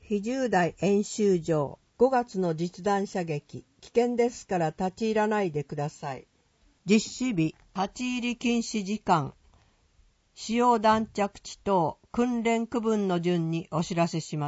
非重大演習場5月の実弾射撃、危険ですから立ち入らないでください。実施日、立ち入り禁止時間、使用弾着地等訓練区分の順にお知らせします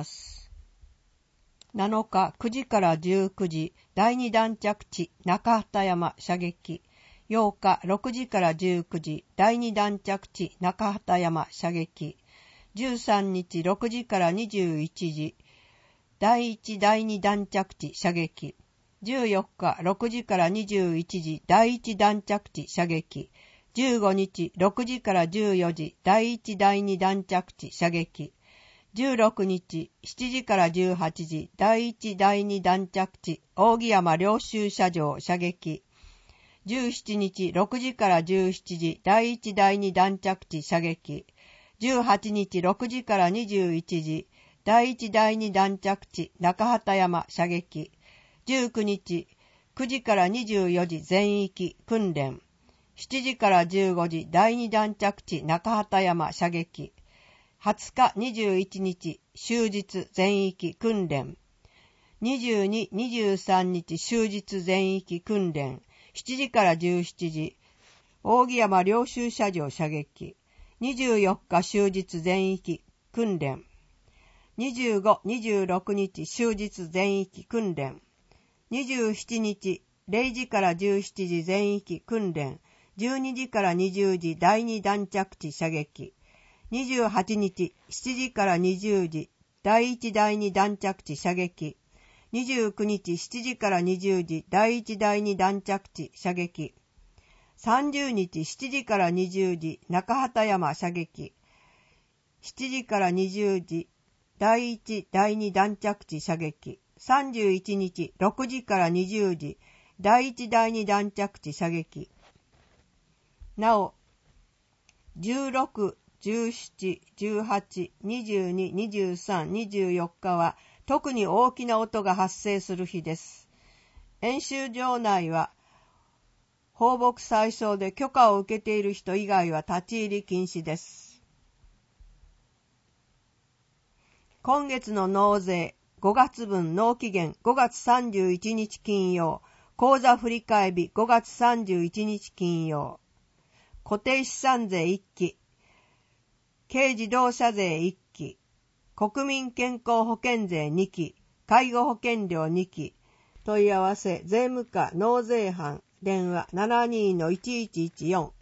。7日9時から19時、第2弾着地中畑山射撃。8日6時から19時、第2弾着地中畑山射撃。13日6時から21時、第1第2弾着地射撃。14日6時から21時、第1弾着地射撃。15日6時から14時、第1第2弾着地射撃。16日7時から18時、第1第2弾着地扇山領収射場射撃。17日6時から17時、第1第2弾着地射撃。18日6時から21時、第1第2弾着地中畑山射撃。19日9時から24時全域訓練。7時から15時第2弾着地中畑山射撃。20日21日終日全域訓練。22、23日終日全域訓練。7時から17時扇山領収射場射撃。24日終日全域訓練。25、26日終日全域訓練。27日0時から17時全域訓練。12時から20時第2弾着地射撃。28日7時から20時第1第2弾着地射撃。29日7時から20時第1第2弾着地射撃。30日7時から20時中畑山射撃。7時から20時第1第2弾着地射撃。31日6時から20時第1第2弾着地射撃。なお16、17、18、22、23、24日は特に大きな音が発生する日です。演習場内は放牧対象で許可を受けている人以外は立ち入り禁止です。今月の納税5月分納期限5月31日金曜、口座振替日5月31日金曜。固定資産税1期、軽自動車税1期、国民健康保険税2期、介護保険料2期。問い合わせ税務課納税班電話 72-1114